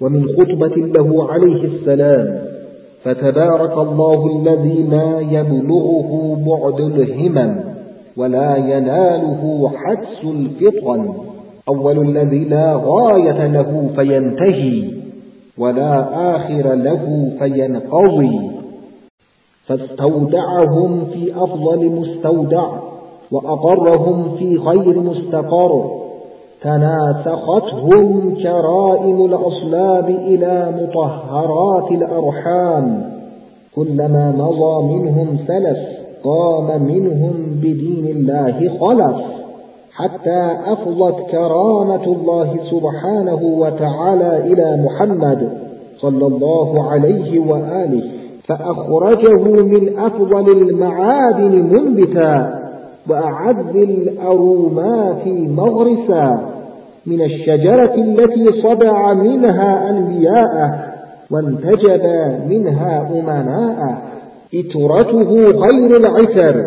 ومن خطبة له عليه السلام: فتبارك الله الذي لا يبلغه بعد الهمم ولا يناله حدس الفطن، أول الذي لا غاية له فينتهي ولا آخر له فينقضي، فاستودعهم في أفضل مستودع وأقرهم في خير مستقر، تناسختهم كرائم الأصلاب إلى مطهرات الأرحام، كلما مضى منهم سلف قام منهم بدين الله خلف، حتى أفضت كرامة الله سبحانه وتعالى إلى محمد صلى الله عليه وآله، فأخرجه من أفضل المعادن منبتا وأعز الأرومات مغرسا، من الشجرة التي صدع منها أنبياءه وانتجب منها أمناءه، إترته خير العتر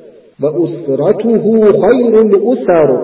وأسرته خير الأسر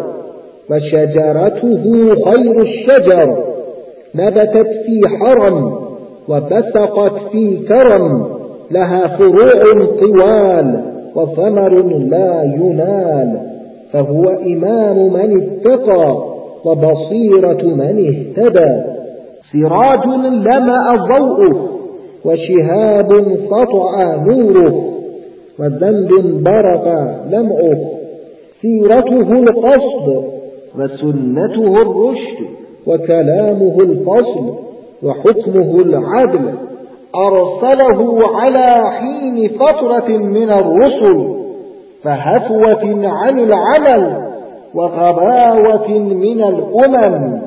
وشجرته خير الشجر، نبتت في حرم وبسقت في كرم، لها فروع طوال وثمر لا ينال، فهو إمام من اتقى وبصيرة من اهتدى، سراج لمأ ضوءه وشهاب سطع نوره وذنب برق لمعه، سيرته القصد وسنته الرشد وكلامه الفصل وحكمه العدل، أرسله على حين فترة من الرسل، فهفوة عن العمل وغباوة من الأمم.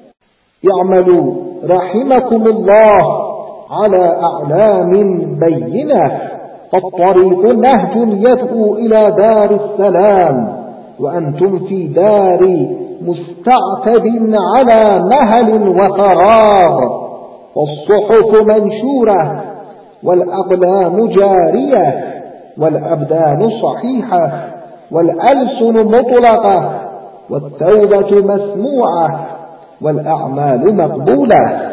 اعملوا رحمكم الله على أعلام بينة، فالطريق نهج يدعو إلى دار السلام، وأنتم في دار مستعتب على مهل وفراغ، والصحف منشورة والأقلام جارية والأبدان صحيحة والألسن مطلقة والتوبة مسموعة والأعمال مقبولة.